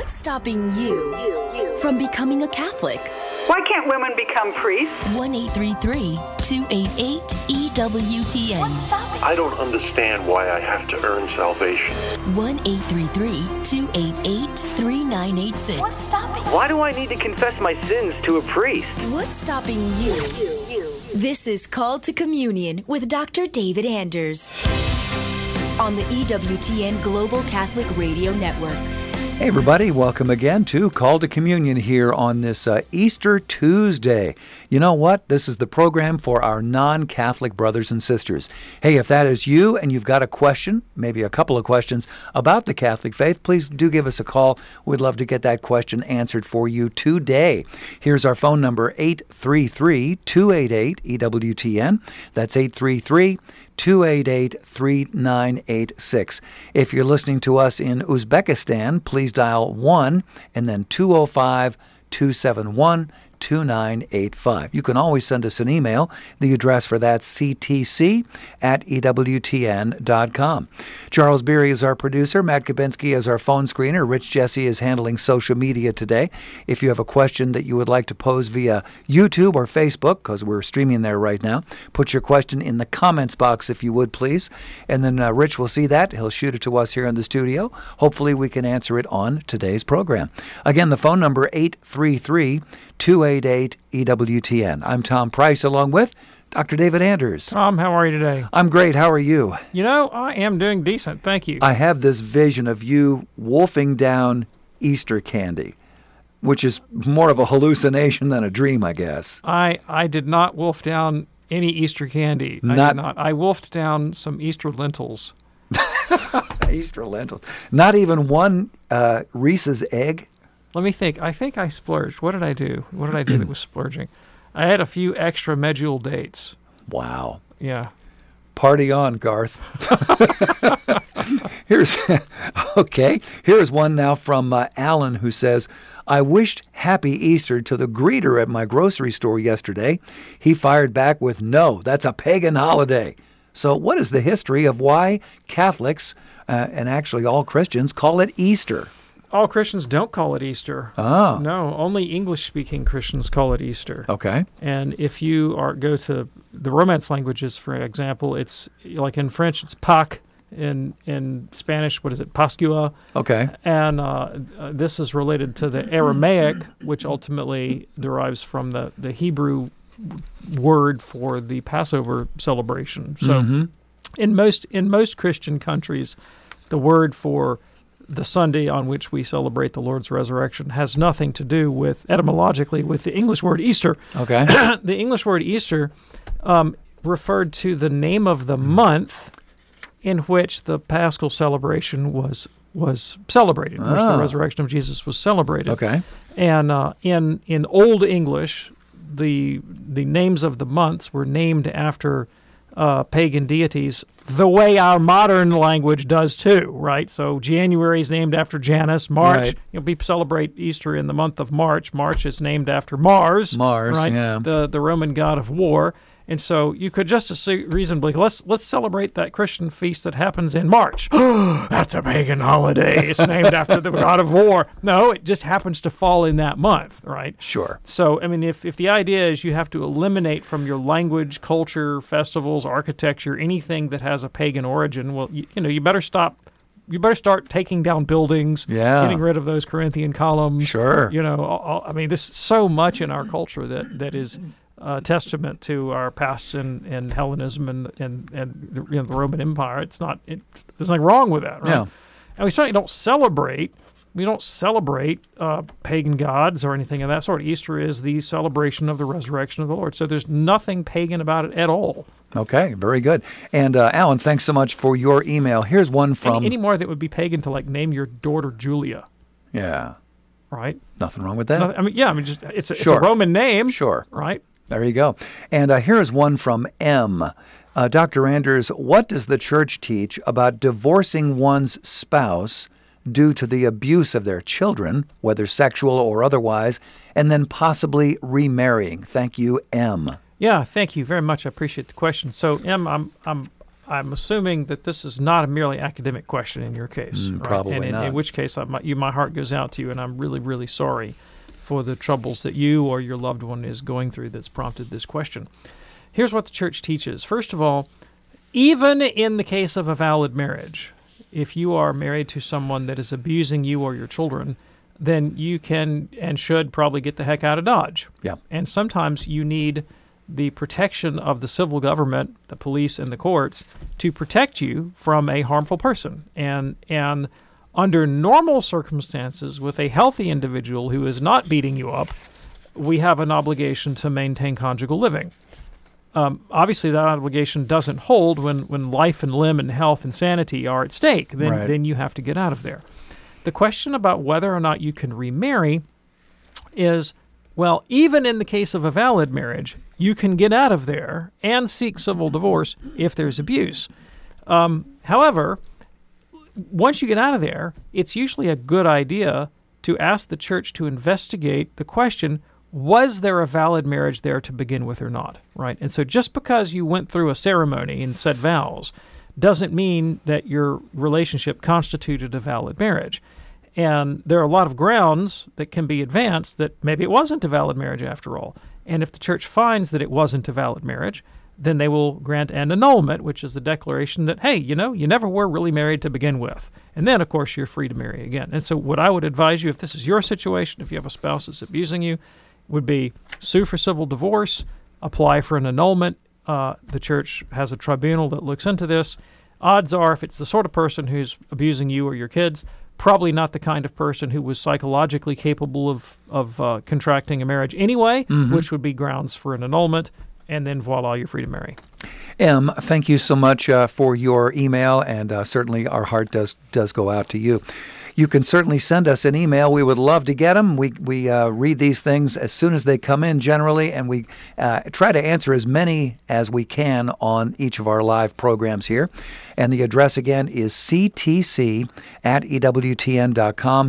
What's stopping you from becoming a Catholic? Why can't women become priests? 1-833-288-EWTN. I don't understand why I have to earn salvation. 1-833-288-3986. What's stopping? Why do I need to confess my sins to a priest? What's stopping you? This is Called to Communion with Dr. David Anders on the EWTN Global Catholic Radio Network. Hey everybody, welcome again to Call to Communion here on this Easter Tuesday. You know what? This is the program for our non-Catholic brothers and sisters. Hey, if that is you and you've got a question, maybe a couple of questions about the Catholic faith, please do give us a call. We'd love to get that question answered for you today. Here's our phone number, 833-288-EWTN. That's 833-288-3986. If you're listening to us in Uzbekistan, please dial 1 and then 205-271-2985. You can always send us an email. The address for that's ctc@ewtn.com. Charles Beery is our producer. Matt Kabinski is our phone screener. Rich Jesse is handling social media today. If you have a question that you would like to pose via YouTube or Facebook, because we're streaming there right now, put your question in the comments box if you would, please. And then Rich will see that. He'll shoot it to us here in the studio. Hopefully we can answer it on today's program. Again, the phone number, 833-288-EWTN. I'm Tom Price along with Dr. David Anders. Tom, how are you today? I'm great. How are you? You know, I am doing decent. Thank you. I have this vision of you wolfing down Easter candy, which is more of a hallucination than a dream, I guess. I did not wolf down any Easter candy. I did not. I wolfed down some Easter lentils. Easter lentils. Not even one Reese's egg? Let me think. I think I splurged. What did I do? What did I do that was splurging? I had a few extra medjool dates. Wow. Yeah. Party on, Garth. Here's one now from Alan, who says, I wished Happy Easter to the greeter at my grocery store yesterday. He fired back with, no, that's a pagan holiday. So what is the history of why Catholics, and actually all Christians, call it Easter? All Christians don't call it Easter. Oh. No, only English-speaking Christians call it Easter. Okay. And if you go to the Romance languages, for example, it's like in French, it's Pâques. In Spanish, what is it? Pascua. Okay. And this is related to the Aramaic, which ultimately derives from the Hebrew word for the Passover celebration. So in most Christian countries, the word for the Sunday on which we celebrate the Lord's resurrection has nothing to do with, etymologically, with the English word Easter. Okay. The English word Easter referred to the name of the month in which the Paschal celebration was celebrated, in which the resurrection of Jesus was celebrated. Okay. And in Old English, the names of the months were named after pagan deities, the way our modern language does too, right? So January is named after Janus. March, right. We celebrate Easter in the month of March. March is named after Mars. Right? Yeah. The Roman god of war. And so you could just reasonably, let's celebrate that Christian feast that happens in March. That's a pagan holiday. It's named after the god of war. No, it just happens to fall in that month, right? Sure. So, I mean, if the idea is you have to eliminate from your language, culture, festivals, architecture, anything that has a pagan origin, well, you better stop. You better start taking down buildings, getting rid of those Corinthian columns. Sure. I mean, there's so much in our culture that is testament to our past in Hellenism and the Roman Empire. There's nothing wrong with that, right? Yeah. And we certainly don't celebrate pagan gods or anything of that sort. Easter is the celebration of the resurrection of the Lord. So there's nothing pagan about it at all. Okay, very good. And Alan, thanks so much for your email. Here's one from... Any more that would be pagan to name your daughter Julia. Yeah. Right? Nothing wrong with that. It's a Roman name. Sure. Right? There you go. And here is one from M. Dr. Anders, what does the church teach about divorcing one's spouse due to the abuse of their children, whether sexual or otherwise, and then possibly remarrying? Thank you, M. Yeah, thank you very much. I appreciate the question. So, M, I'm assuming that this is not a merely academic question in your case. Right? Probably and not. In which case, my heart goes out to you, and I'm really, really sorry for the troubles that you or your loved one is going through that's prompted this question. Here's what the church teaches. First of all, even in the case of a valid marriage, if you are married to someone that is abusing you or your children, then you can and should probably get the heck out of Dodge. Yeah. And sometimes you need the protection of the civil government, the police, and the courts to protect you from a harmful person. And under normal circumstances, with a healthy individual who is not beating you up, we have an obligation to maintain conjugal living. Obviously, that obligation doesn't hold when life and limb and health and sanity are at stake. Then you have to get out of there. The question about whether or not you can remarry is, well, even in the case of a valid marriage, you can get out of there and seek civil divorce if there's abuse. However, once you get out of there, it's usually a good idea to ask the church to investigate the question, was there a valid marriage there to begin with or not, right? And so just because you went through a ceremony and said vows doesn't mean that your relationship constituted a valid marriage. And there are a lot of grounds that can be advanced that maybe it wasn't a valid marriage after all. And if the church finds that it wasn't a valid marriage, then they will grant an annulment, which is the declaration that, hey, you never were really married to begin with. And then, of course, you're free to marry again. And so what I would advise you, if this is your situation, if you have a spouse that's abusing you, would be sue for civil divorce, apply for an annulment. The church has a tribunal that looks into this. Odds are, if it's the sort of person who's abusing you or your kids, probably not the kind of person who was psychologically capable of contracting a marriage anyway, which would be grounds for an annulment, and then voila, you're free to marry. Em, thank you so much for your email, and certainly our heart does go out to you. You can certainly send us an email. We would love to get them. We read these things as soon as they come in generally, and we try to answer as many as we can on each of our live programs here. And the address again is ctc@ewtn.com,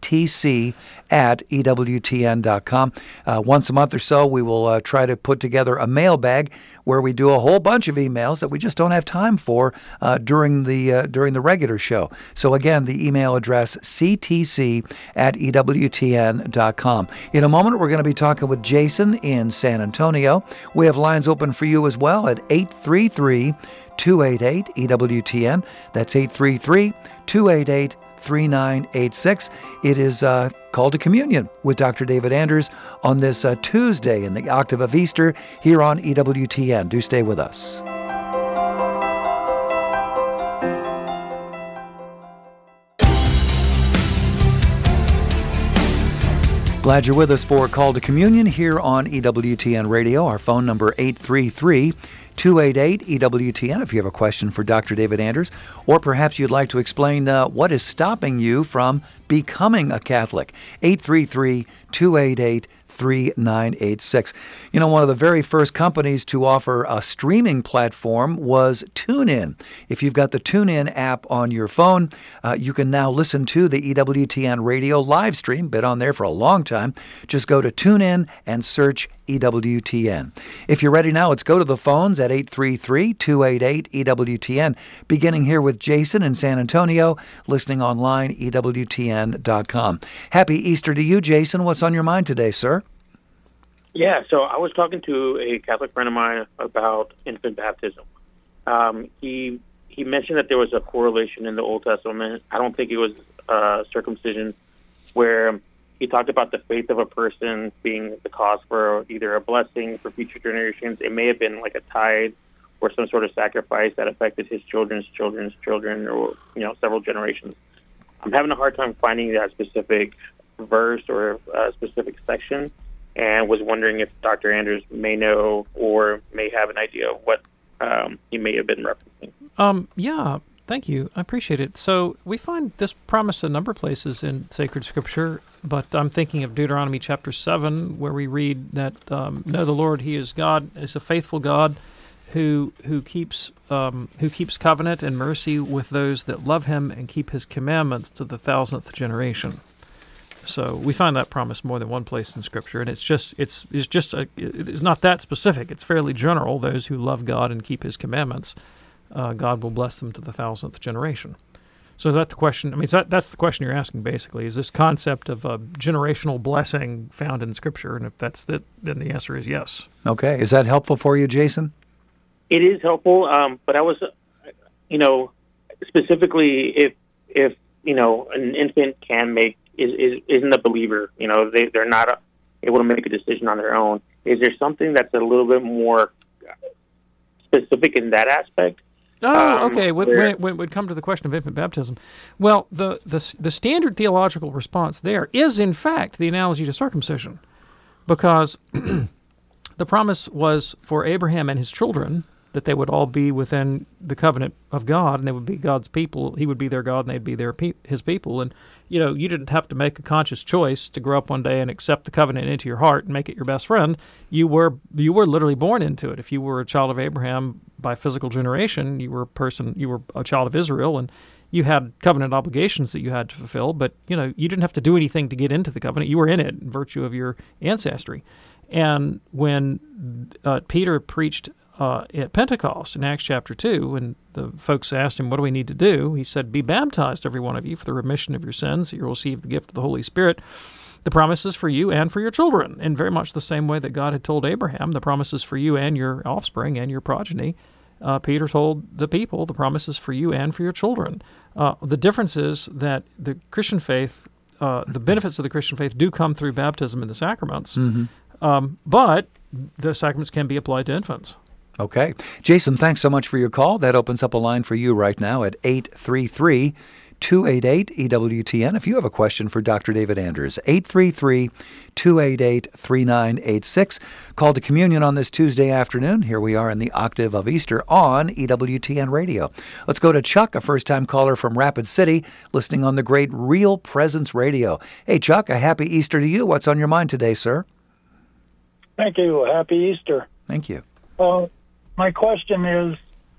ctc@ewtn.com. Once a month or so, we will try to put together a mailbag where we do a whole bunch of emails that we just don't have time for during the regular show. So again, the email address, ctc@ewtn.com. In a moment, we're going to be talking with Jason in San Antonio. We have lines open for you as well at 833-288-EWTN. That's 833-288-3986. It is Call to Communion with Dr. David Anders on this Tuesday in the octave of Easter here on EWTN. Do stay with us. Glad you're with us for Call to Communion here on EWTN Radio. Our phone number 833-288-EWTN if you have a question for Dr. David Anders, or perhaps you'd like to explain what is stopping you from becoming a Catholic. 833-288-3986. One of the very first companies to offer a streaming platform was TuneIn. If you've got the TuneIn app on your phone, you can now listen to the EWTN Radio live stream. Been on there for a long time. Just go to TuneIn and search EWTN. If you're ready now, let's go to the phones at 833-288-EWTN. Beginning here with Jason in San Antonio, listening online, EWTN.com. Happy Easter to you, Jason. What's on your mind today, sir? Yeah, so I was talking to a Catholic friend of mine about infant baptism. He mentioned that there was a correlation in the Old Testament. I don't think it was circumcision, where he talked about the faith of a person being the cause for either a blessing for future generations. It may have been like a tithe or some sort of sacrifice that affected his children's children's children, or several generations. I'm having a hard time finding that specific verse or a specific section, and was wondering if Dr. Anders may know or may have an idea of what he may have been referencing. Yeah, thank you. I appreciate it. So we find this promise a number of places in sacred scripture, but I'm thinking of Deuteronomy chapter 7, where we read that, know the Lord, He is God, is a faithful God who keeps covenant and mercy with those that love Him and keep His commandments to the 1,000th generation. So we find that promise more than one place in Scripture, and it's not that specific. It's fairly general. Those who love God and keep His commandments, God will bless them to the 1,000th generation. So is that the question? I mean, that's the question you're asking, basically. Is this concept of a generational blessing found in Scripture? And if that's it, then the answer is yes. Okay. Is that helpful for you, Jason? It is helpful, but I was, specifically if an infant isn't a believer, they're not able to make a decision on their own. Is there something that's a little bit more specific in that aspect? Oh, okay. When it would come to the question of infant baptism, well, the standard theological response there is, in fact, the analogy to circumcision, because the promise was for Abraham and his children that they would all be within the covenant of God, and they would be God's people. He would be their God, and they'd be his people. And you didn't have to make a conscious choice to grow up one day and accept the covenant into your heart and make it your best friend. You were literally born into it. If you were a child of Abraham by physical generation, you were a child of Israel, and you had covenant obligations that you had to fulfill. But you didn't have to do anything to get into the covenant. You were in it in virtue of your ancestry. And when Peter preached at Pentecost in Acts chapter 2, and the folks asked him, what do we need to do? He said, be baptized, every one of you, for the remission of your sins. You'll receive the gift of the Holy Spirit. The promise is for you and for your children. In very much the same way that God had told Abraham, the promise is for you and your offspring and your progeny. Peter told the people, the promise is for you and for your children. The difference is that the Christian faith, the benefits of the Christian faith do come through baptism and the sacraments, but the sacraments can be applied to infants. Okay. Jason, thanks so much for your call. That opens up a line for you right now at 833-288-EWTN. If you have a question for Dr. David Anders, 833-288-3986. Call to communion on this Tuesday afternoon. Here we are in the octave of Easter on EWTN Radio. Let's go to Chuck, a first-time caller from Rapid City, listening on the great Real Presence Radio. Hey, Chuck, a happy Easter to you. What's on your mind today, sir? Thank you. Happy Easter. Thank you. My question is,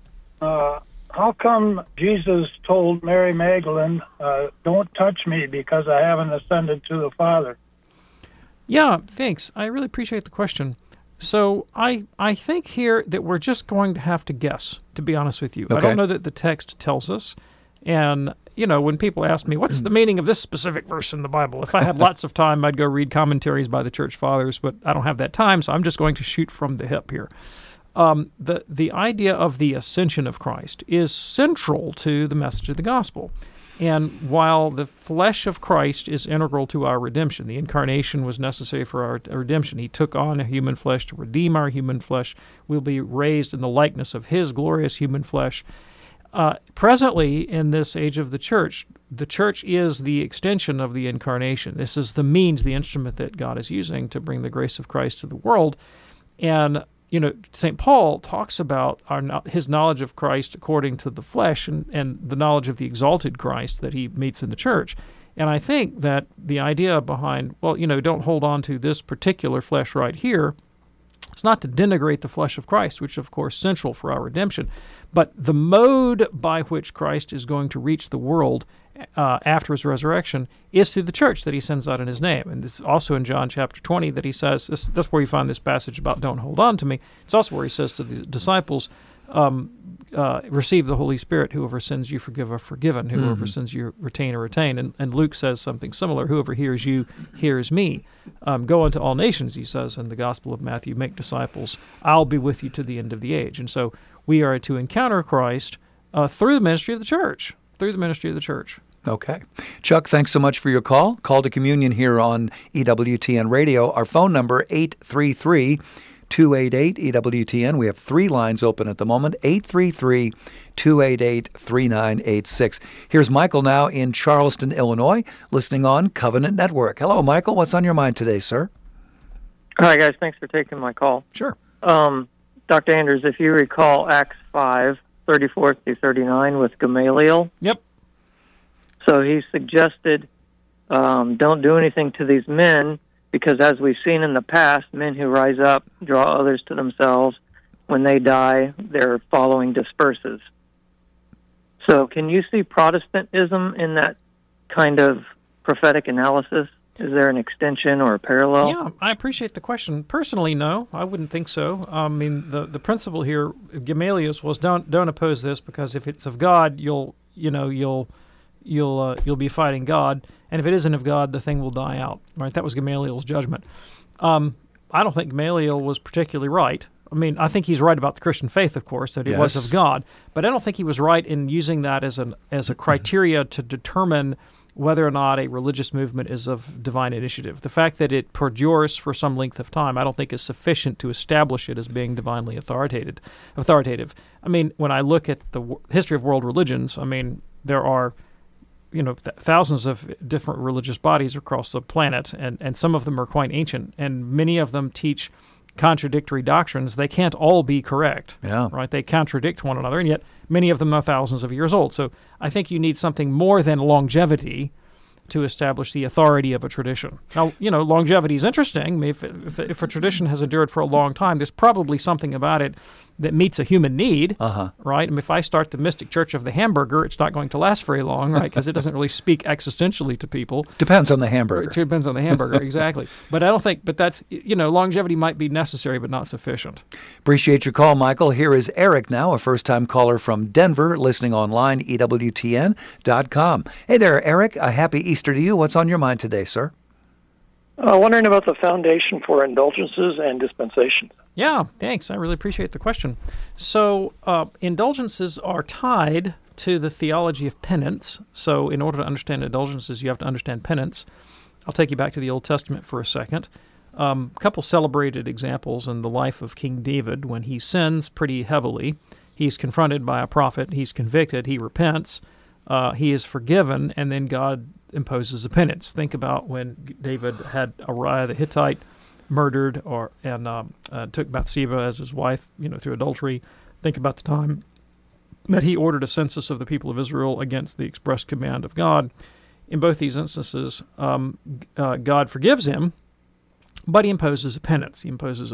how come Jesus told Mary Magdalene, don't touch me because I haven't ascended to the Father? Yeah, thanks. I really appreciate the question. So I think here that we're just going to have to guess, to be honest with you. Okay. I don't know that the text tells us. And, when people ask me, what's the meaning of this specific verse in the Bible? If I had lots of time, I'd go read commentaries by the church fathers, but I don't have that time, so I'm just going to shoot from the hip here. The idea of the ascension of Christ is central to the message of the gospel. And while the flesh of Christ is integral to our redemption, the incarnation was necessary for our redemption. He took on a human flesh to redeem our human flesh. We'll be raised in the likeness of his glorious human flesh. Presently, in this age of the church is the extension of the incarnation. This is the means, the instrument that God is using to bring the grace of Christ to the world. And St. Paul talks about his knowledge of Christ according to the flesh and the knowledge of the exalted Christ that he meets in the church. And I think that the idea behind, don't hold on to this particular flesh right here, it's not to denigrate the flesh of Christ, which of course is central for our redemption, but the mode by which Christ is going to reach the world after his resurrection is through the church that he sends out in his name. And this is also in John chapter 20 that he says, that's where you find this passage about don't hold on to me. It's also where he says to the disciples, receive the Holy Spirit. Whoever sins you forgive are forgiven. Whoever sins you retain are retained. And Luke says something similar. Whoever hears you hears me. Go unto all nations, he says in the Gospel of Matthew, make disciples. I'll be with you to the end of the age. And so we are to encounter Christ through the ministry of the church. Okay. Chuck, thanks so much for your call. Call to communion here on EWTN Radio. Our phone number, 833-288-EWTN. We have 3 lines open at the moment, 833-288-3986. Here's Michael now in Charleston, Illinois, listening on Covenant Network. Hello, Michael. What's on your mind today, sir? Hi, guys. Thanks for taking my call. Sure. Dr. Anders, if you recall Acts 5, 34 through 39 with Gamaliel. Yep. So he suggested don't do anything to these men because, as we've seen in the past, men who rise up draw others to themselves. When they die, their following disperses. So can you see Protestantism in that kind of prophetic analysis? Is there an extension or a parallel? Yeah, I appreciate the question. Personally, no, I wouldn't think so. I mean, the principle here, Gamaliel, was don't oppose this, because if it's of God, you'll be fighting God, and if it isn't of God, the thing will die out. Right? That was Gamaliel's judgment. I don't think Gamaliel was particularly right. I mean, I think he's right about the Christian faith, of course, that it was of God, but I don't think he was right in using that as a criteria to determine whether or not a religious movement is of divine initiative. The fact that it perdures for some length of time, I don't think is sufficient to establish it as being divinely authoritative. I mean, when I look at the history of world religions, I mean, there are thousands of different religious bodies across the planet, and some of them are quite ancient, and many of them teach contradictory doctrines. They can't all be correct. Yeah. Right? They contradict one another, and yet many of them are thousands of years old. So I think you need something more than longevity to establish the authority of a tradition. Now, longevity is interesting. I mean, if a tradition has endured for a long time, there's probably something about it that meets a human need, right? And if I start the Mystic Church of the Hamburger, it's not going to last very long, right? Because it doesn't really speak existentially to people. Depends on the hamburger. It depends on the hamburger, exactly. But I don't think, but that's, longevity might be necessary, but not sufficient. Appreciate your call, Michael. Here is Eric now, a first-time caller from Denver, listening online, EWTN.com. Hey there, Eric. A happy Easter to you. What's on your mind today, sir? Wondering about the foundation for indulgences and dispensations. Yeah, thanks. I really appreciate the question. So indulgences are tied to the theology of penance. So in order to understand indulgences, you have to understand penance. I'll take you back to the Old Testament for a second. A couple celebrated examples in the life of King David. When he sins pretty heavily, he's confronted by a prophet, he's convicted, he repents, he is forgiven, and then God imposes a penance. Think about when David had Uriah the Hittite murdered, and took Bathsheba as his wife, through adultery. Think about the time that he ordered a census of the people of Israel against the express command of God. In both these instances, God forgives him, but he imposes a penance.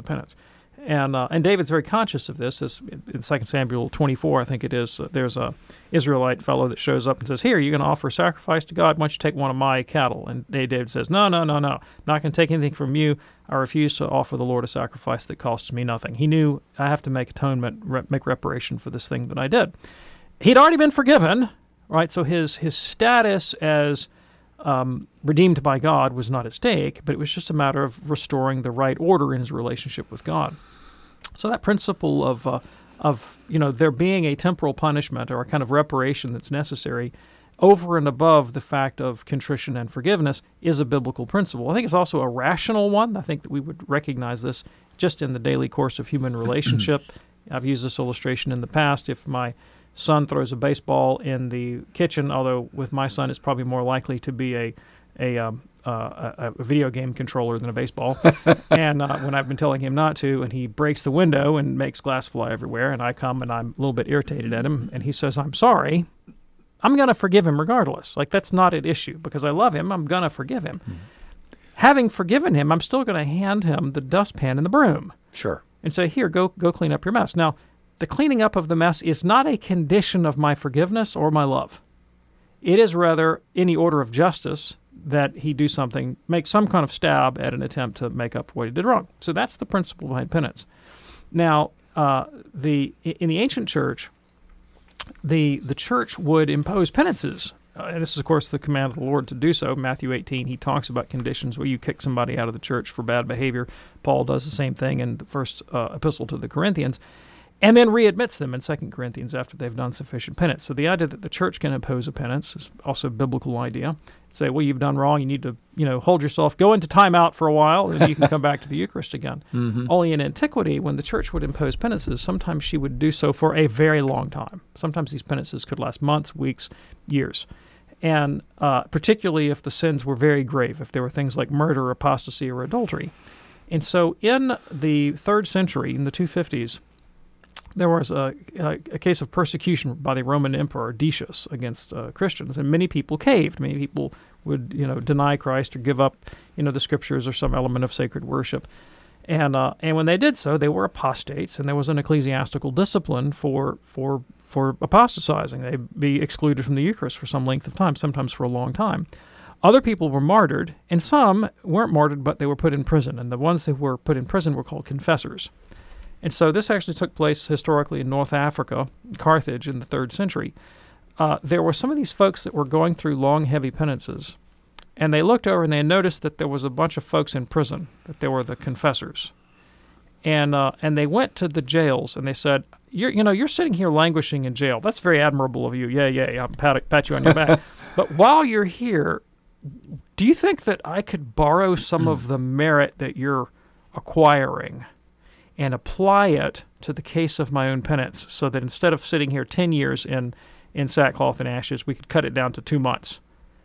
And David's very conscious of this. In 2 Samuel 24, I think it is, there's a Israelite fellow that shows up and says, "Here, you're going to offer a sacrifice to God? Why don't you take one of my cattle?" And David says, No. Not going to take anything from you. I refuse to offer the Lord a sacrifice that costs me nothing. He knew, I have to make atonement, make reparation for this thing that I did. He'd already been forgiven, right? So his status as redeemed by God was not at stake, but it was just a matter of restoring the right order in his relationship with God. So that principle of there being a temporal punishment or a kind of reparation that's necessary over and above the fact of contrition and forgiveness is a biblical principle. I think it's also a rational one. I think that we would recognize this just in the daily course of human relationship. I've used this illustration in the past. If my son throws a baseball in the kitchen, although with my son it's probably more likely to be a video game controller than a baseball. And when I've been telling him not to, and he breaks the window and makes glass fly everywhere, and I come and I'm a little bit irritated at him, and he says, "I'm sorry," I'm going to forgive him regardless. Like, that's not at issue. Because I love him, I'm going to forgive him. Having forgiven him, I'm still going to hand him the dustpan and the broom. Sure. And say, "Here, go clean up your mess." Now, the cleaning up of the mess is not a condition of my forgiveness or my love. It is rather any order of justice that he do something, make some kind of stab at an attempt to make up for what he did wrong. So that's the principle behind penance. Now, in the ancient church, the church would impose penances. And this is, of course, the command of the Lord to do so. Matthew 18, he talks about conditions where you kick somebody out of the church for bad behavior. Paul does the same thing in the first epistle to the Corinthians, and then readmits them in 2 Corinthians after they've done sufficient penance. So the idea that the church can impose a penance is also a biblical idea. Say, well, you've done wrong, you need to, hold yourself, go into timeout for a while, and you can come back to the Eucharist again. Only in antiquity, when the church would impose penances, sometimes she would do so for a very long time. Sometimes these penances could last months, weeks, years. And particularly if the sins were very grave, if there were things like murder, apostasy, or adultery. And so in the 3rd century, in the 250s, there was a case of persecution by the Roman Emperor Decius against Christians, and many people caved. Many people would, deny Christ or give up, the Scriptures or some element of sacred worship. And when they did so, they were apostates, and there was an ecclesiastical discipline for apostatizing. They'd be excluded from the Eucharist for some length of time, sometimes for a long time. Other people were martyred, and some weren't martyred, but they were put in prison. And the ones that were put in prison were called confessors. And so this actually took place historically in North Africa, Carthage, in the 3rd century. There were some of these folks that were going through long, heavy penances, and they looked over and they noticed that there was a bunch of folks in prison, that they were the confessors. And they went to the jails and they said, you're sitting here languishing in jail. That's very admirable of you. Yeah, I'll pat you on your back. But while you're here, do you think that I could borrow some of the merit that you're acquiring and apply it to the case of my own penance, so that instead of sitting here 10 years in sackcloth and ashes, we could cut it down to 2 months?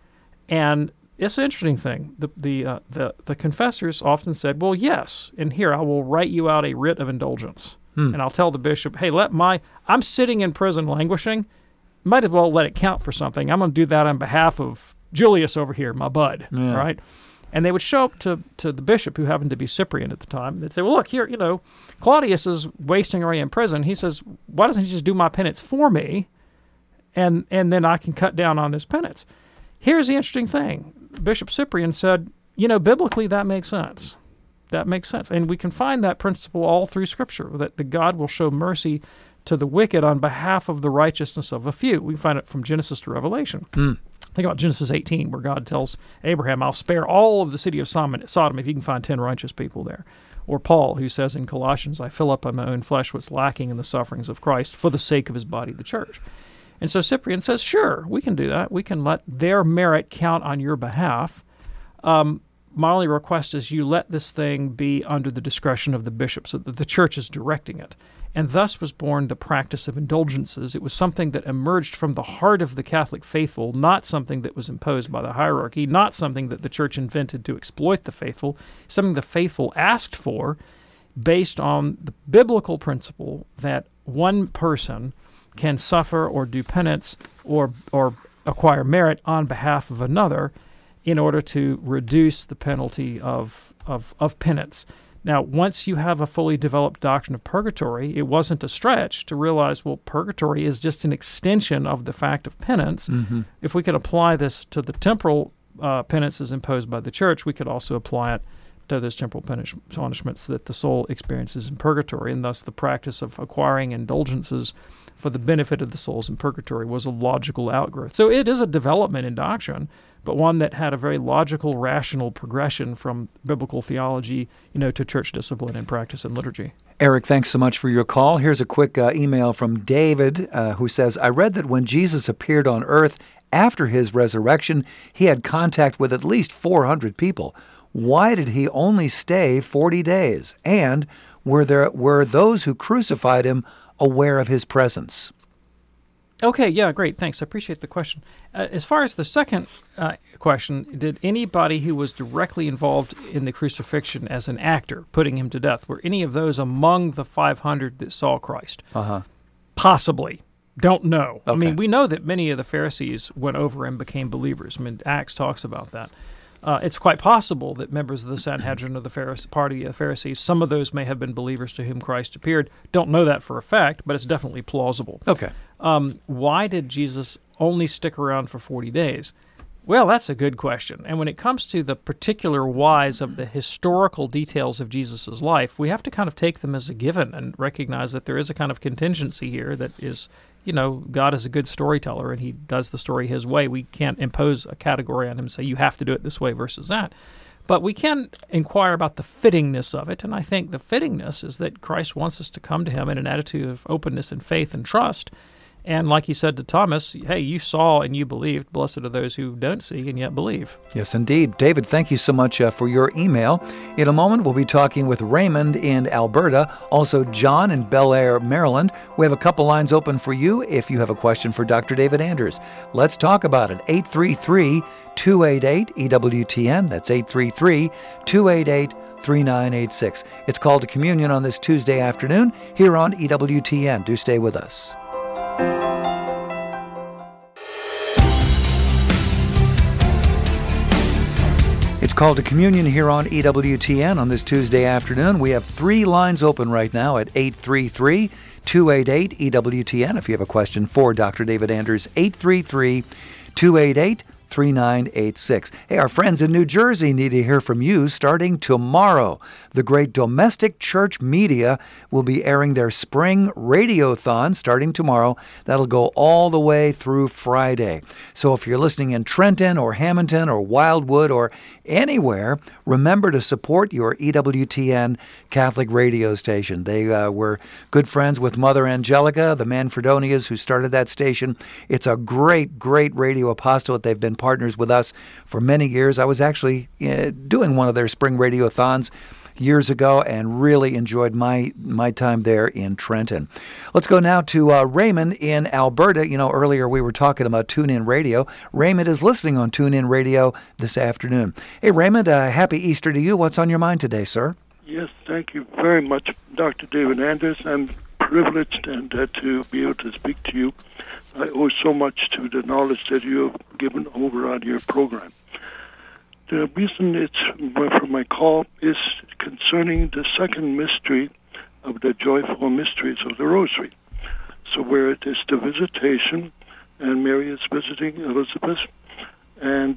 And it's an interesting thing. The confessors often said, well, yes, and here I will write you out a writ of indulgence. And I'll tell the bishop, hey, I'm sitting in prison languishing. Might as well let it count for something. I'm going to do that on behalf of Julius over here, my bud, right? And they would show up to the bishop, who happened to be Cyprian at the time. They'd say, well, look, here, Claudius is wasting away in prison. He says, why doesn't he just do my penance for me, and then I can cut down on this penance? Here's the interesting thing. Bishop Cyprian said, biblically that makes sense. That makes sense. And we can find that principle all through Scripture, that the God will show mercy to the wicked on behalf of the righteousness of a few. We can find it from Genesis to Revelation. Think about Genesis 18, where God tells Abraham, I'll spare all of the city of Sodom if you can find 10 righteous people there. Or Paul, who says in Colossians, I fill up on my own flesh what's lacking in the sufferings of Christ for the sake of his body, the church. And so Cyprian says, sure, we can do that. We can let their merit count on your behalf. My only request is you let this thing be under the discretion of the bishop, so that the church is directing it. And thus was born the practice of indulgences. It was something that emerged from the heart of the Catholic faithful, not something that was imposed by the hierarchy, not something that the church invented to exploit the faithful, something the faithful asked for based on the biblical principle that one person can suffer or do penance or acquire merit on behalf of another in order to reduce the penalty of penance. Now, once you have a fully developed doctrine of purgatory, it wasn't a stretch to realize, well, purgatory is just an extension of the fact of penance. If we could apply this to the temporal penances imposed by the church, we could also apply it to those temporal punishments that the soul experiences in purgatory, and thus the practice of acquiring indulgences for the benefit of the souls in purgatory was a logical outgrowth. So it is a development in doctrine, but one that had a very logical, rational progression from biblical theology, to church discipline and practice and liturgy. Eric, thanks so much for your call. Here's a quick email from David, who says, I read that when Jesus appeared on earth after his resurrection, he had contact with at least 400 people. Why did he only stay 40 days? And were those who crucified him aware of his presence? Okay, yeah, great, thanks. I appreciate the question. As far as the second question, did anybody who was directly involved in the crucifixion as an actor, putting him to death, were any of those among the 500 that saw Christ? Possibly. Don't know. Okay. I mean, we know that many of the Pharisees went over and became believers. I mean, Acts talks about that. It's quite possible that members of the Sanhedrin of the party of the Pharisees, some of those may have been believers to whom Christ appeared. Don't know that for a fact, but it's definitely plausible. Okay. Why did Jesus only stick around for 40 days? Well, that's a good question. And when it comes to the particular whys of the historical details of Jesus' life, we have to kind of take them as a given and recognize that there is a kind of contingency here that is, God is a good storyteller and he does the story his way. We can't impose a category on him and say, you have to do it this way versus that. But we can inquire about the fittingness of it, and I think the fittingness is that Christ wants us to come to him in an attitude of openness and faith and trust. And like he said to Thomas, hey, you saw and you believed. Blessed are those who don't see and yet believe. Yes, indeed. David, thank you so much for your email. In a moment, we'll be talking with Raymond in Alberta, also John in Bel Air, Maryland. We have a couple lines open for you if you have a question for Dr. David Anders. Let's talk about it. 833-288-EWTN. That's 833-288-3986. It's Call to Communion on this Tuesday afternoon here on EWTN. Do stay with us. It's Called to Communion here on EWTN on this Tuesday afternoon. We have 3 lines open right now at 833-288-EWTN. If you have a question for Dr. David Anders, 833-288-3986. 3986. Hey, our friends in New Jersey need to hear from you starting tomorrow. The great Domestic Church Media will be airing their spring radiothon starting tomorrow. That'll go all the way through Friday. So if you're listening in Trenton or Hamilton or Wildwood or anywhere, remember to support your EWTN Catholic radio station. They were good friends with Mother Angelica, the Manfredonias who started that station. It's a great, great radio apostolate. They've been partners with us for many years. I was actually doing one of their spring radiothons years ago and really enjoyed my time there in Trenton. Let's go now to Raymond in Alberta. You know, earlier we were talking about TuneIn Radio. Raymond is listening on TuneIn Radio this afternoon. Hey, Raymond, happy Easter to you. What's on your mind today, sir? Yes, thank you very much, Dr. David Anders. I'm privileged and to be able to speak to you. I owe so much to the knowledge that you have given over on your program. The reason for my call is concerning the second mystery of the joyful mysteries of the Rosary. So where it is the visitation, and Mary is visiting Elizabeth, and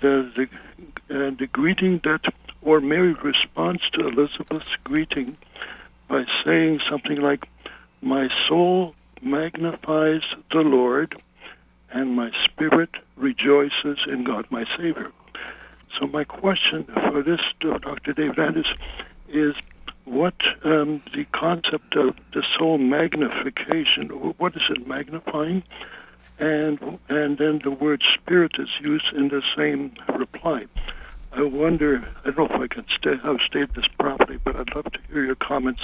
the greeting or Mary responds to Elizabeth's greeting by saying something like, "My soul magnifies the Lord, and my spirit rejoices in God my Savior." So my question for this, Dr. David Anders, is what the concept of the soul magnification, what is it magnifying? And then the word spirit is used in the same reply. I wonder, I don't know if I can have stated this properly, but I'd love to hear your comments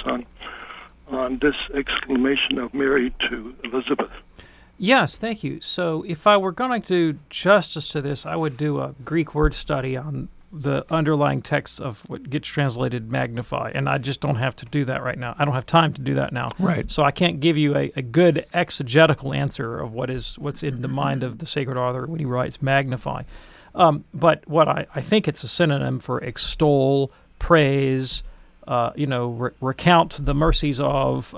on this exclamation of Mary to Elizabeth. Yes, thank you. So if I were going to do justice to this, I would do a Greek word study on the underlying text of what gets translated magnify, and I just don't have to do that right now. I don't have time to do that now. Right. So I can't give you a good exegetical answer of what's in the mind of the sacred author when he writes magnify. But what I think it's a synonym for extol, praise, recount the mercies of.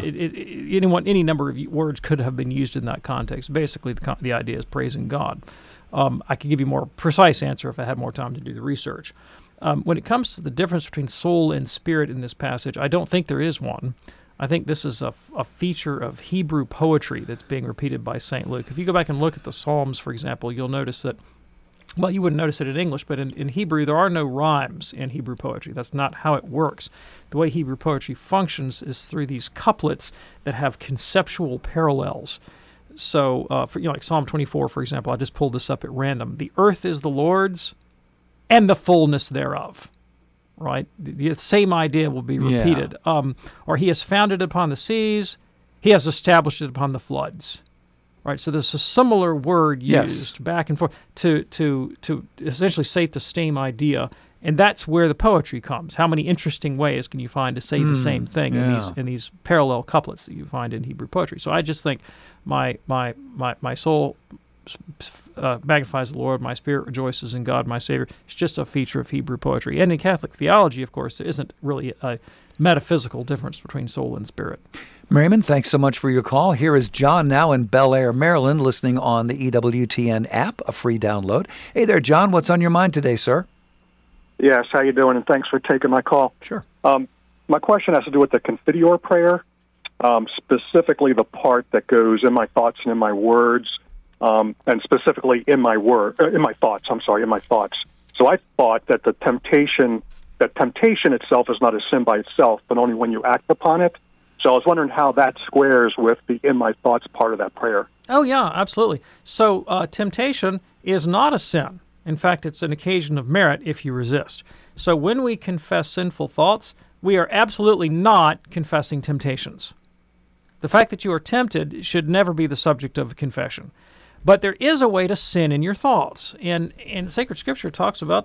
Any number of words could have been used in that context. Basically, the idea is praising God. I could give you a more precise answer if I had more time to do the research. When it comes to the difference between soul and spirit in this passage, I don't think there is one. I think this is a feature of Hebrew poetry that's being repeated by St. Luke. If you go back and look at the Psalms, for example, you'll notice that, well, you wouldn't notice it in English, but in Hebrew, there are no rhymes in Hebrew poetry. That's not how it works. The way Hebrew poetry functions is through these couplets that have conceptual parallels. So, like Psalm 24, for example, I just pulled this up at random. The earth is the Lord's, and the fullness thereof. Right? The same idea will be repeated. Yeah. Or he has founded it upon the seas, he has established it upon the floods. Right, so there's a similar word used back and forth to essentially state the same idea, and that's where the poetry comes. How many interesting ways can you find to say the same thing in these parallel couplets that you find in Hebrew poetry? So I just think my soul magnifies the Lord, my spirit rejoices in God, my Savior. It's just a feature of Hebrew poetry, and in Catholic theology, of course, there isn't really a metaphysical difference between soul and spirit. Merriman, thanks so much for your call. Here is John now in Bel Air, Maryland, listening on the EWTN app, a free download. Hey there, John. What's on your mind today, sir? Yes, how you doing? And thanks for taking my call. Sure. My question has to do with the Confiteor prayer, specifically the part that goes in my thoughts and in my words, and specifically in my thoughts. So I thought that temptation itself is not a sin by itself, but only when you act upon it. So I was wondering how that squares with the in my thoughts part of that prayer. Oh, yeah, absolutely. So temptation is not a sin. In fact, it's an occasion of merit if you resist. So when we confess sinful thoughts, we are absolutely not confessing temptations. The fact that you are tempted should never be the subject of a confession. But there is a way to sin in your thoughts. And Sacred Scripture talks about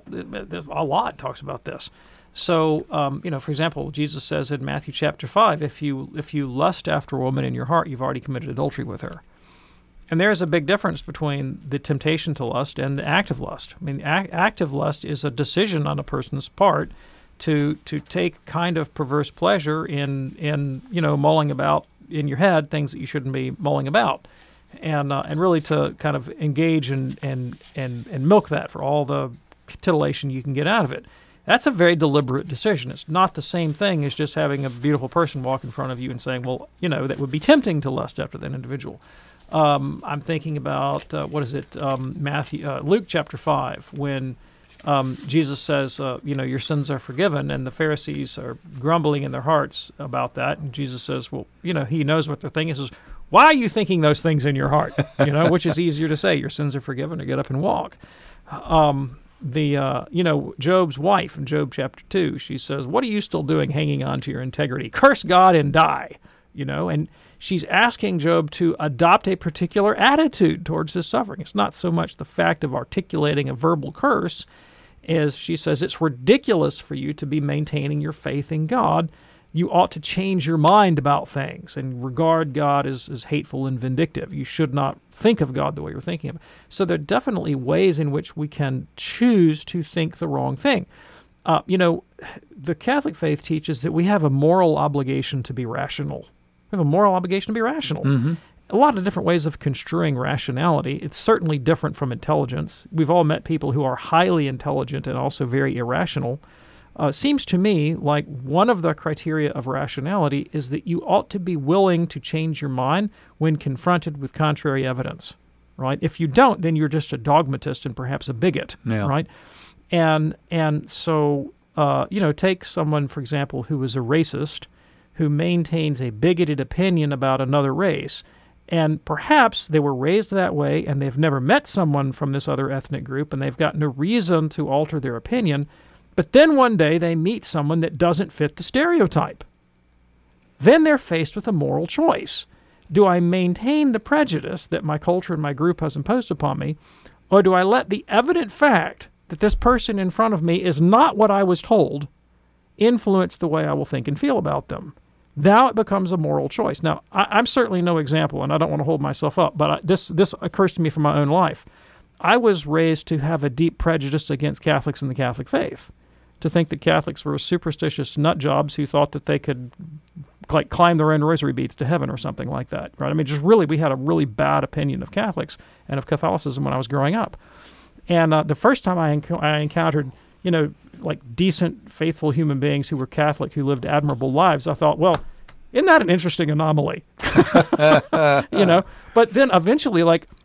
this. So, for example, Jesus says in Matthew chapter 5, if you lust after a woman in your heart, you've already committed adultery with her. And there is a big difference between the temptation to lust and the act of lust. I mean, active lust is a decision on a person's part to take kind of perverse pleasure in mulling about in your head things that you shouldn't be mulling about. and really to kind of engage and milk that for all the titillation you can get out of it. That's a very deliberate decision. It's not the same thing as just having a beautiful person walk in front of you and saying, well, that would be tempting to lust after that individual. I'm thinking about, Luke chapter 5, when Jesus says, your sins are forgiven, and the Pharisees are grumbling in their hearts about that. And Jesus says, well, he knows what they're thinking. He says, why are you thinking those things in your heart? Which is easier to say, your sins are forgiven, or get up and walk. Job's wife in Job chapter 2, she says, what are you still doing hanging on to your integrity? Curse God and die, and she's asking Job to adopt a particular attitude towards his suffering. It's not so much the fact of articulating a verbal curse as she says, it's ridiculous for you to be maintaining your faith in God. You ought to change your mind about things and regard God as hateful and vindictive. You should not think of God the way you're thinking of him. So there are definitely ways in which we can choose to think the wrong thing. The Catholic faith teaches that we have a moral obligation to be rational. We have a moral obligation to be rational. Mm-hmm. A lot of different ways of construing rationality. It's certainly different from intelligence. We've all met people who are highly intelligent and also very irrational. Seems to me like one of the criteria of rationality is that you ought to be willing to change your mind when confronted with contrary evidence, right? If you don't, then you're just a dogmatist and perhaps a bigot, right? And so, take someone, for example, who is a racist, who maintains a bigoted opinion about another race, and perhaps they were raised that way and they've never met someone from this other ethnic group and they've got no reason to alter their opinion. But then one day they meet someone that doesn't fit the stereotype. Then they're faced with a moral choice. Do I maintain the prejudice that my culture and my group has imposed upon me, or do I let the evident fact that this person in front of me is not what I was told influence the way I will think and feel about them? Now it becomes a moral choice. Now, I'm certainly no example, and I don't want to hold myself up, but this occurs to me from my own life. I was raised to have a deep prejudice against Catholics and the Catholic faith, to think that Catholics were superstitious nut jobs who thought that they could climb their own rosary beads to heaven or something like that, right? I mean, we had a really bad opinion of Catholics and of Catholicism when I was growing up. And the first time I encountered, decent, faithful human beings who were Catholic, who lived admirable lives, I thought, well, isn't that an interesting anomaly? But then eventually,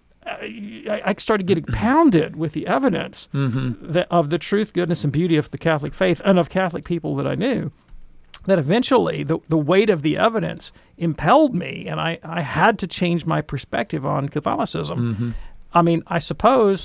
I started getting pounded with the evidence of the truth, goodness, and beauty of the Catholic faith and of Catholic people that I knew, that eventually the weight of the evidence impelled me, and I had to change my perspective on Catholicism. Mm-hmm. I mean, I suppose,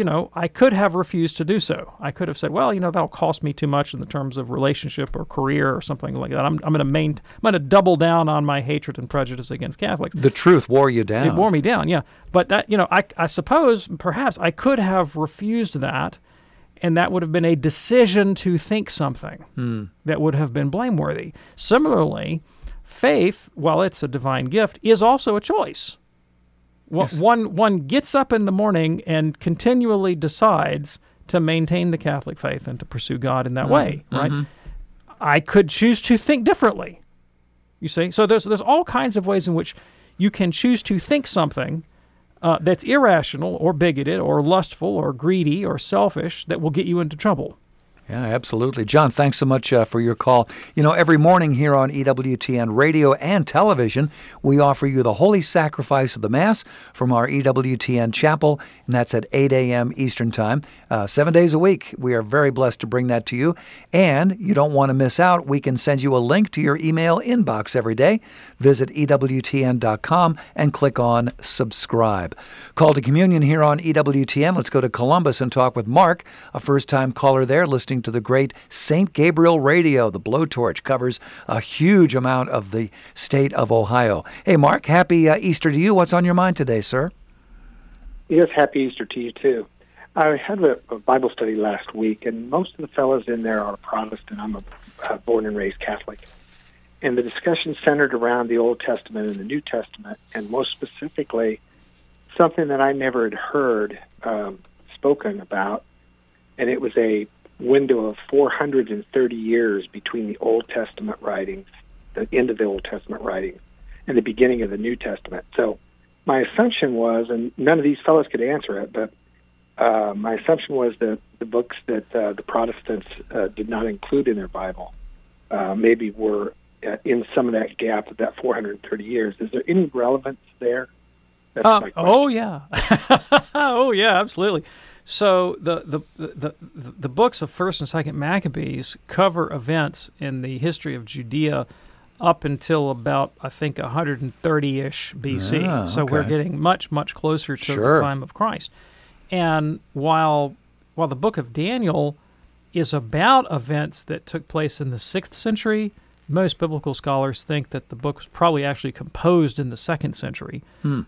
I could have refused to do so. I could have said, well, that'll cost me too much in the terms of relationship or career or something like that. I'm going to double down on my hatred and prejudice against Catholics. The truth wore you down. It wore me down, yeah. But that, I suppose perhaps I could have refused that, and that would have been a decision to think something that would have been blameworthy. Similarly, faith, while it's a divine gift, is also a choice. Yes. One gets up in the morning and continually decides to maintain the Catholic faith and to pursue God in that way, right? Mm-hmm. I could choose to think differently, you see? So there's all kinds of ways in which you can choose to think something that's irrational or bigoted or lustful or greedy or selfish that will get you into trouble. Yeah, absolutely. John, thanks so much for your call. Every morning here on EWTN radio and television, we offer you the Holy Sacrifice of the Mass from our EWTN chapel, and that's at 8 a.m. Eastern Time, 7 days a week. We are very blessed to bring that to you, and you don't want to miss out. We can send you a link to your email inbox every day. Visit EWTN.com and click on subscribe. Call to Communion here on EWTN. Let's go to Columbus and talk with Mark, a first-time caller there, listening to the great St. Gabriel Radio. The blowtorch covers a huge amount of the state of Ohio. Hey, Mark, happy Easter to you. What's on your mind today, sir? Yes, happy Easter to you, too. I had a Bible study last week, and most of the fellows in there are Protestant. I'm a born and raised Catholic. And the discussion centered around the Old Testament and the New Testament, and most specifically, something that I never had heard spoken about, and it was a window of 430 years between the Old Testament writings, the end of the Old Testament writings, and the beginning of the New Testament. So my assumption was, and none of these fellows could answer it, but my assumption was that the books that the Protestants did not include in their Bible maybe were in some of that gap of that 430 years. Is there any relevance there? That's my question. Oh yeah, oh yeah, absolutely. So the books of First and Second Maccabees cover events in the history of Judea up until about, I think, 130-ish BC. So we're getting much, much closer to the time of Christ. And while the book of Daniel is about events that took place in the 6th century, most biblical scholars think that the book was probably actually composed in the 2nd century. And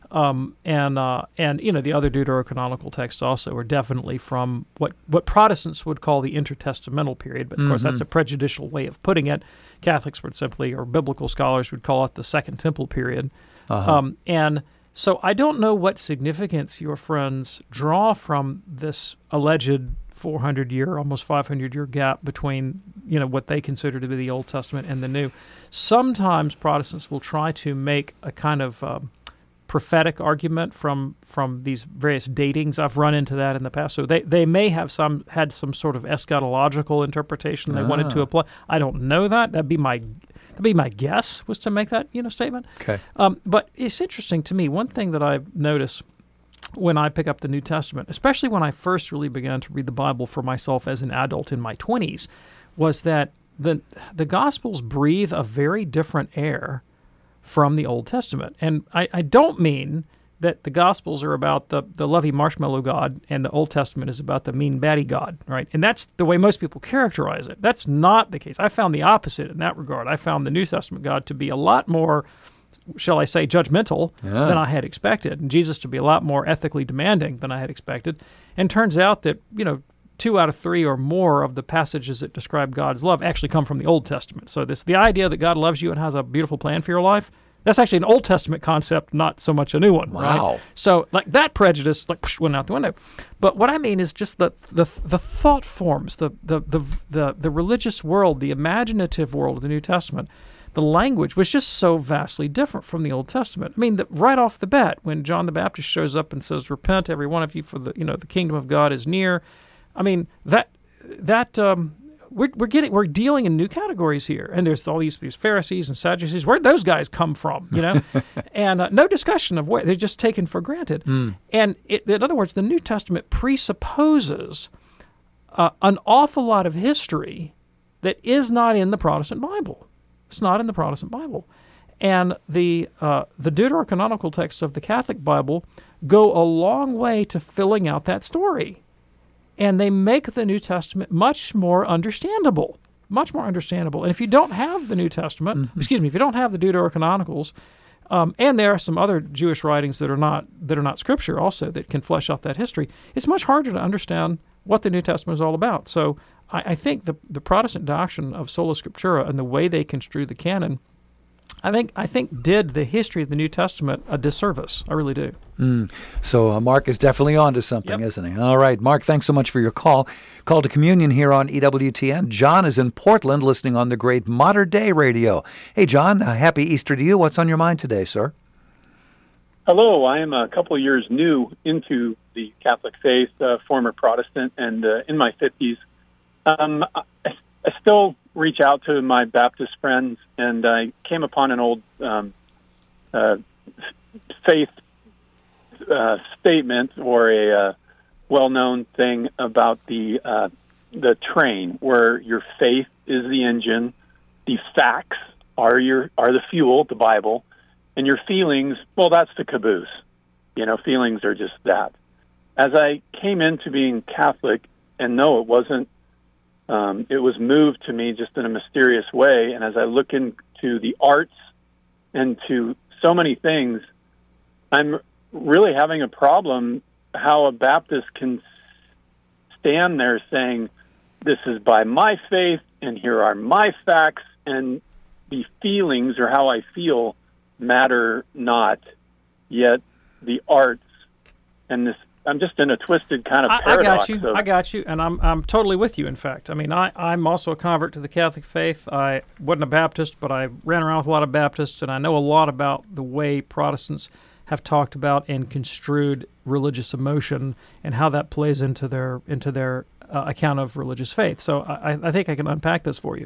the other deuterocanonical texts also are definitely from what Protestants would call the intertestamental period, but of course that's a prejudicial way of putting it. Catholics would simply, or biblical scholars would call it the Second Temple period. And so I don't know what significance your friends draw from this alleged 400-year, almost 500-year gap between, what they consider to be the Old Testament and the New. Sometimes Protestants will try to make a kind of prophetic argument from these various datings. I've run into that in the past. So they may have had some sort of eschatological interpretation they wanted to apply. I don't know that. That'd be my guess, was to make that statement. Okay. But it's interesting to me. One thing that I've noticed when I pick up the New Testament, especially when I first really began to read the Bible for myself as an adult in my 20s, was that the Gospels breathe a very different air from the Old Testament. And I don't mean that the Gospels are about the lovey marshmallow God and the Old Testament is about the mean baddie God, right? And that's the way most people characterize it. That's not the case. I found the opposite in that regard. I found the New Testament God to be a lot more, shall I say, judgmental than I had expected, and Jesus to be a lot more ethically demanding than I had expected. And turns out that, 2 out of 3 or more of the passages that describe God's love actually come from the Old Testament. So the idea that God loves you and has a beautiful plan for your life, that's actually an Old Testament concept, not so much a new one. Wow. Right? So that prejudice went out the window. But what I mean is just the thought forms, the religious world, the imaginative world of the New Testament. The language was just so vastly different from the Old Testament. I mean, right off the bat, when John the Baptist shows up and says, "Repent, every one of you, for the kingdom of God is near." I mean, we're dealing in new categories here, and there's all these Pharisees and Sadducees. Where'd those guys come from? And no discussion of where they're just taken for granted. And in other words, the New Testament presupposes an awful lot of history that is not in the Protestant Bible. It's not in the Protestant Bible. And the deuterocanonical texts of the Catholic Bible go a long way to filling out that story. And they make the New Testament much more understandable. And if you don't have the New Testament, if you don't have the deuterocanonicals, and there are some other Jewish writings that are not Scripture also that can flesh out that history, it's much harder to understand what the New Testament is all about. So I think the Protestant doctrine of sola scriptura and the way they construe the canon, I think did the history of the New Testament a disservice. I really do. So Mark is definitely on to something, isn't he? All right, Mark, thanks so much for your call. Call to Communion here on EWTN. John is in Portland listening on the great Modern Day Radio. Hey, John, happy Easter to you. What's on your mind today, sir? Hello, I am a couple of years new into the Catholic faith, former Protestant, and in my 50s. I still reach out to my Baptist friends, and I came upon an old faith statement or a well-known thing about the train, where your faith is the engine, the facts are the fuel, the Bible, and your feelings, well, that's the caboose. Feelings are just that. As I came into being Catholic, and no, it wasn't. It was moved to me just in a mysterious way. And as I look into the arts and to so many things, I'm really having a problem how a Baptist can stand there saying, this is by my faith, and here are my facts, and the feelings or how I feel matter not. Yet the arts and this, I'm just in a twisted kind of paradox. I got you, and I'm totally with you, in fact. I mean, I'm also a convert to the Catholic faith. I wasn't a Baptist, but I ran around with a lot of Baptists, and I know a lot about the way Protestants have talked about and construed religious emotion and how that plays into their account of religious faith. So I think I can unpack this for you.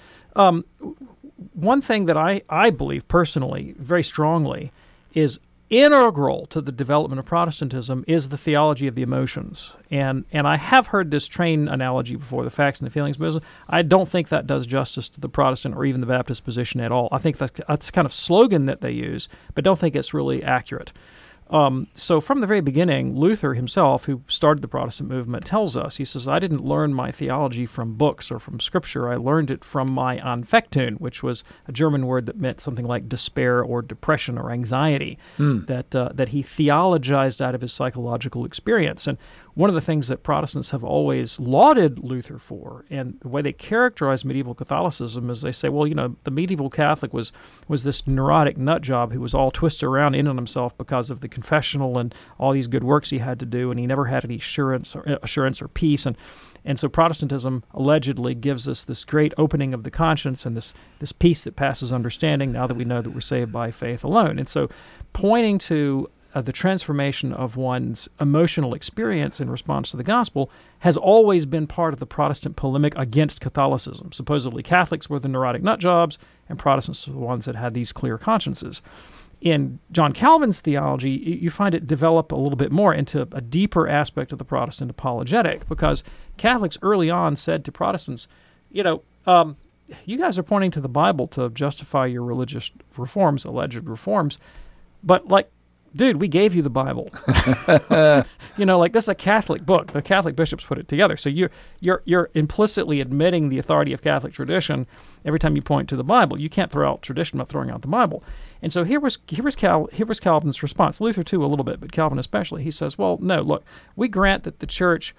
One thing that I believe personally very strongly is integral to the development of Protestantism is the theology of the emotions. And I have heard this train analogy before, the facts and the feelings business. I don't think that does justice to the Protestant or even the Baptist position at all. I think that's kind of slogan that they use, but don't think it's really accurate. So from the very beginning, Luther himself, who started the Protestant movement, tells us, he says, I didn't learn my theology from books or from Scripture. I learned it from my Anfechtung, which was a German word that meant something like despair or depression or anxiety, that he theologized out of his psychological experience. And one of the things that Protestants have always lauded Luther for, and the way they characterize medieval Catholicism is they say, well, the medieval Catholic was this neurotic nut job who was all twisted around in on himself because of the confessional and all these good works he had to do, and he never had any assurance or peace. And so Protestantism allegedly gives us this great opening of the conscience and this peace that passes understanding now that we know that we're saved by faith alone. And so pointing to the transformation of one's emotional experience in response to the gospel has always been part of the Protestant polemic against Catholicism. Supposedly Catholics were the neurotic nut jobs, and Protestants were the ones that had these clear consciences. In John Calvin's theology, you find it develop a little bit more into a deeper aspect of the Protestant apologetic, because Catholics early on said to Protestants, you guys are pointing to the Bible to justify your religious reforms, alleged reforms, but dude, we gave you the Bible. This is a Catholic book. The Catholic bishops put it together. So you're implicitly admitting the authority of Catholic tradition every time you point to the Bible. You can't throw out tradition without throwing out the Bible. And so here was Calvin's response. Luther too a little bit, but Calvin especially. He says, well, no, look, we grant that the church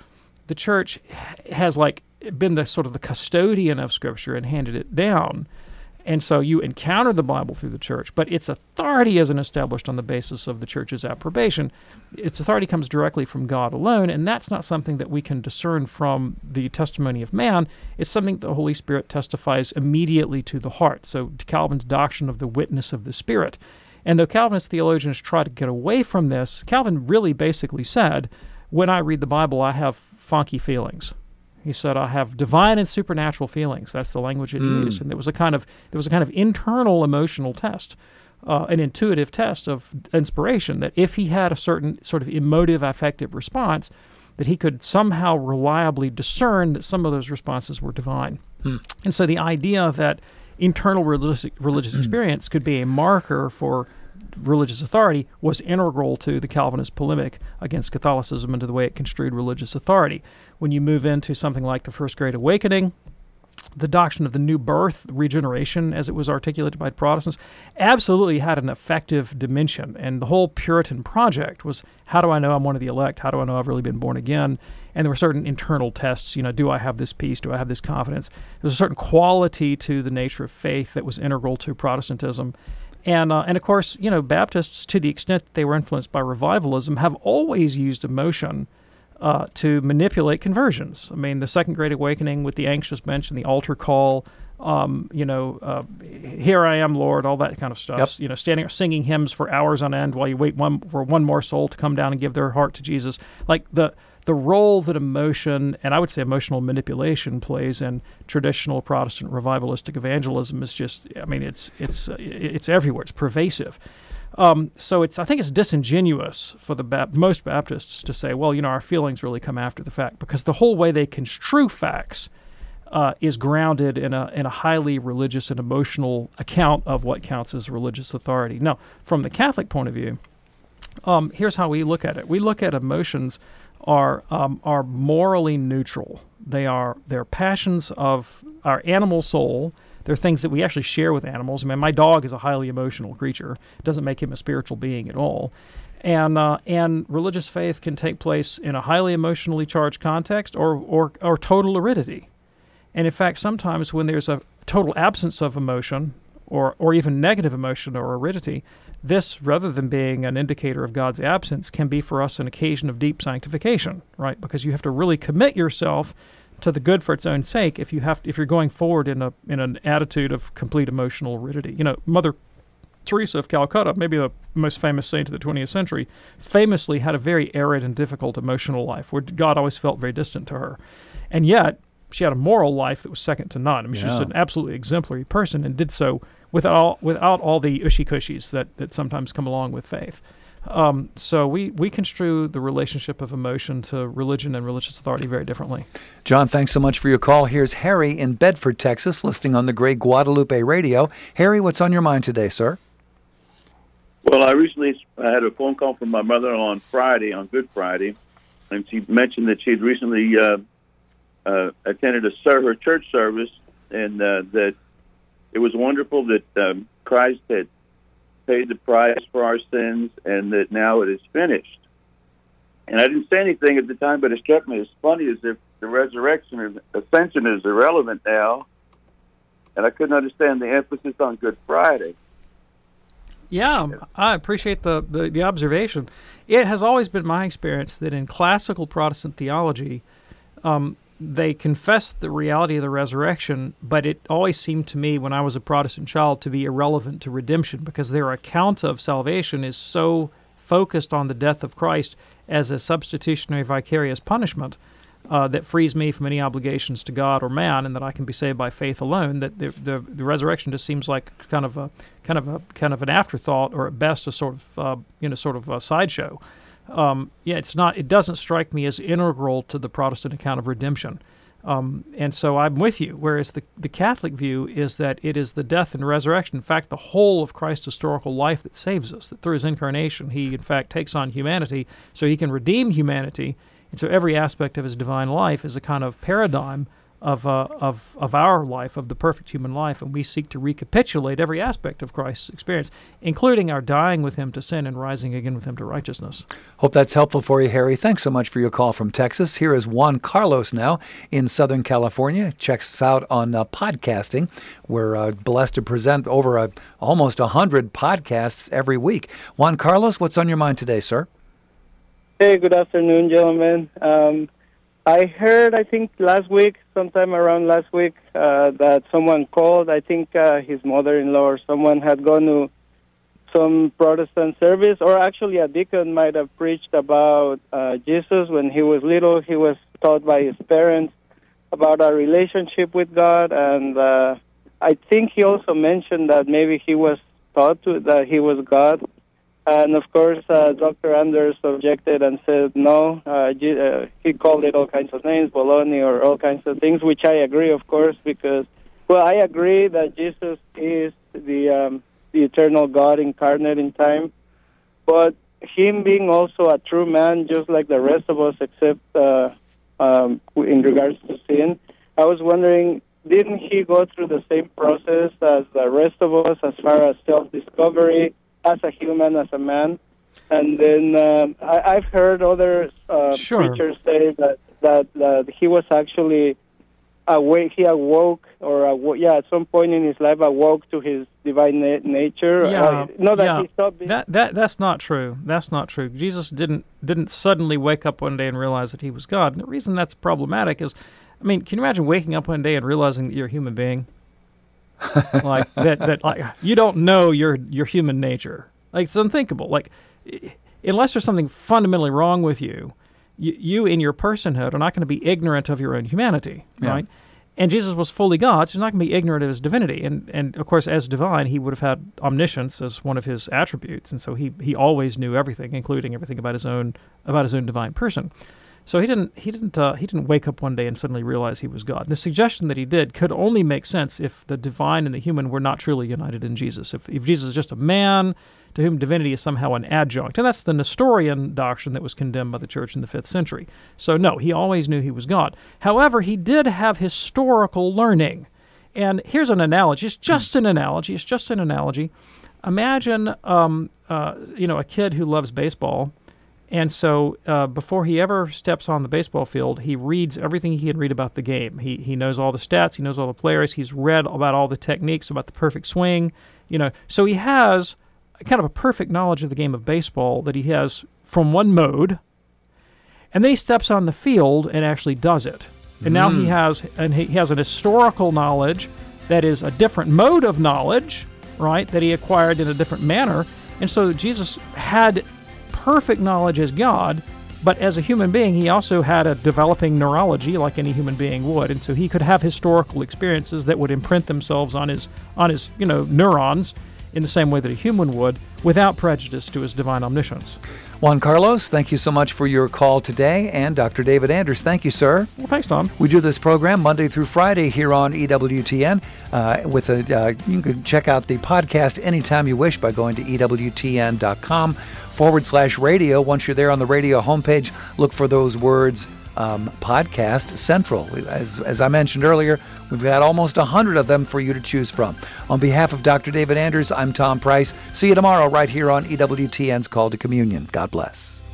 has been the sort of the custodian of Scripture and handed it down. And so you encounter the Bible through the church, but its authority isn't established on the basis of the church's approbation. Its authority comes directly from God alone, and that's not something that we can discern from the testimony of man. It's something the Holy Spirit testifies immediately to the heart. So Calvin's doctrine of the witness of the Spirit. And though Calvinist theologians try to get away from this, Calvin really basically said, when I read the Bible, I have funky feelings. He said, I have divine and supernatural feelings. That's the language that he used. And there was a kind of internal emotional test, an intuitive test of inspiration, that if he had a certain sort of emotive, affective response, that he could somehow reliably discern that some of those responses were divine. And so the idea that internal religious experience could be a marker for religious authority was integral to the Calvinist polemic against Catholicism and to the way it construed religious authority. When you move into something like the First Great Awakening, the doctrine of the new birth, regeneration, as it was articulated by Protestants, absolutely had an effective dimension. And the whole Puritan project was, how do I know I'm one of the elect? How do I know I've really been born again? And there were certain internal tests. Do I have this peace? Do I have this confidence? There was a certain quality to the nature of faith that was integral to Protestantism. And of course, Baptists, to the extent that they were influenced by revivalism, have always used emotion to manipulate conversions. I mean, the Second Great Awakening with the anxious bench and the altar call, here I am, Lord, all that kind of stuff. Yep. Standing singing hymns for hours on end while you wait for one more soul to come down and give their heart to Jesus. Like the role that emotion, and I would say emotional manipulation, plays in traditional Protestant revivalistic evangelism is just, it's everywhere. It's pervasive. So I think it's disingenuous for most Baptists to say, well, our feelings really come after the fact, because the whole way they construe facts is grounded in a highly religious and emotional account of what counts as religious authority. Now, from the Catholic point of view, here's how we look at it. We look at emotions are morally neutral. They're passions of our animal soul. They're things that we actually share with animals. I mean, my dog is a highly emotional creature. It doesn't make him a spiritual being at all. And religious faith can take place in a highly emotionally charged context or total aridity. And in fact, sometimes when there's a total absence of emotion or even negative emotion or aridity, this, rather than being an indicator of God's absence, can be for us an occasion of deep sanctification, right? Because you have to really commit yourself to the good for its own sake if you're going forward in an attitude of complete emotional aridity. Mother Teresa of Calcutta, maybe the most famous saint of the 20th century, famously had a very arid and difficult emotional life where God always felt very distant to her. And yet, she had a moral life that was second to none. I mean, she's an absolutely exemplary person and did so without all the ushy-cushies that sometimes come along with faith. So we construe the relationship of emotion to religion and religious authority very differently. John, thanks so much for your call. Here's Harry in Bedford, Texas, listening on the Great Guadalupe Radio. Harry, what's on your mind today, sir? Well, I recently had a phone call from my mother on Friday, on Good Friday, and she mentioned that she had recently attended her church service, and that it was wonderful that Christ had paid the price for our sins, and that now it is finished. And I didn't say anything at the time, but it struck me as funny as if the resurrection or ascension is irrelevant now, and I couldn't understand the emphasis on Good Friday. Yeah, I appreciate the observation. It has always been my experience that in classical Protestant theology, they confess the reality of the resurrection, but it always seemed to me when I was a Protestant child to be irrelevant to redemption because their account of salvation is so focused on the death of Christ as a substitutionary vicarious punishment that frees me from any obligations to God or man, and that I can be saved by faith alone. That the resurrection just seems like kind of an afterthought, or at best a sort of a sideshow. It's not. It doesn't strike me as integral to the Protestant account of redemption, and so I'm with you. Whereas the Catholic view is that it is the death and resurrection, in fact, the whole of Christ's historical life that saves us. That through his incarnation, he in fact takes on humanity, so he can redeem humanity. And so every aspect of his divine life is a kind of paradigm of our life, of the perfect human life, and we seek to recapitulate every aspect of Christ's experience, including our dying with him to sin and rising again with him to righteousness. Hope that's helpful for you, Harry. Thanks so much for your call from Texas. Here is Juan Carlos now in Southern California. Checks us out on podcasting. We're blessed to present over almost 100 podcasts every week. Juan Carlos, what's on your mind today, sir? Hey, good afternoon, gentlemen. I heard, I think sometime around last week, that someone called. I think his mother-in-law or someone had gone to some Protestant service, or actually a deacon might have preached about Jesus when he was little. He was taught by his parents about our relationship with God, and I think he also mentioned that maybe he was taught that he was God. And, of course, Dr. Anders objected and said no. He called it all kinds of names, baloney or all kinds of things, which I agree, of course, because, I agree that Jesus is the eternal God incarnate in time. But him being also a true man, just like the rest of us, except in regards to sin, I was wondering, didn't he go through the same process as the rest of us as far as self-discovery, as a human, as a man? And then I've heard other preachers say that he was actually awake. He awoke, at some point in his life, awoke to his divine nature. He stopped being... That's not true. That's not true. Jesus didn't suddenly wake up one day and realize that he was God. And the reason that's problematic is, can you imagine waking up one day and realizing that you're a human being? Like you don't know your human nature. Like, it's unthinkable. Like, unless there's something fundamentally wrong with you, you in your personhood are not going to be ignorant of your own humanity, right? And Jesus was fully God, so he's not going to be ignorant of his divinity. And of course, as divine, he would have had omniscience as one of his attributes, and so he always knew everything, including everything about his own divine person. So he didn't wake up one day and suddenly realize he was God. The suggestion that he did could only make sense if the divine and the human were not truly united in Jesus. If Jesus is just a man to whom divinity is somehow an adjunct. And that's the Nestorian doctrine that was condemned by the church in the 5th century. So no, he always knew he was God. However, he did have historical learning. And here's an analogy. It's just an analogy. Imagine a kid who loves baseball. And so before he ever steps on the baseball field, he reads everything he can read about the game. He knows all the stats. He knows all the players. He's read about all the techniques, about the perfect swing. So he has kind of a perfect knowledge of the game of baseball that he has from one mode. And then he steps on the field and actually does it. And now he has an historical knowledge that is a different mode of knowledge, right, that he acquired in a different manner. And so Jesus had perfect knowledge as God, but as a human being, he also had a developing neurology like any human being would. And so he could have historical experiences that would imprint themselves on his neurons in the same way that a human would, without prejudice to his divine omniscience. Juan Carlos, thank you so much for your call today. And Dr. David Anders, thank you, sir. Well, thanks, Tom. We do this program Monday through Friday here on EWTN. You can check out the podcast anytime you wish by going to EWTN.com/radio. Once you're there on the radio homepage, look for those words, Podcast Central. As I mentioned earlier, we've got almost 100 of them for you to choose from. On behalf of Dr. David Anders, I'm Tom Price. See you tomorrow right here on EWTN's Call to Communion. God bless.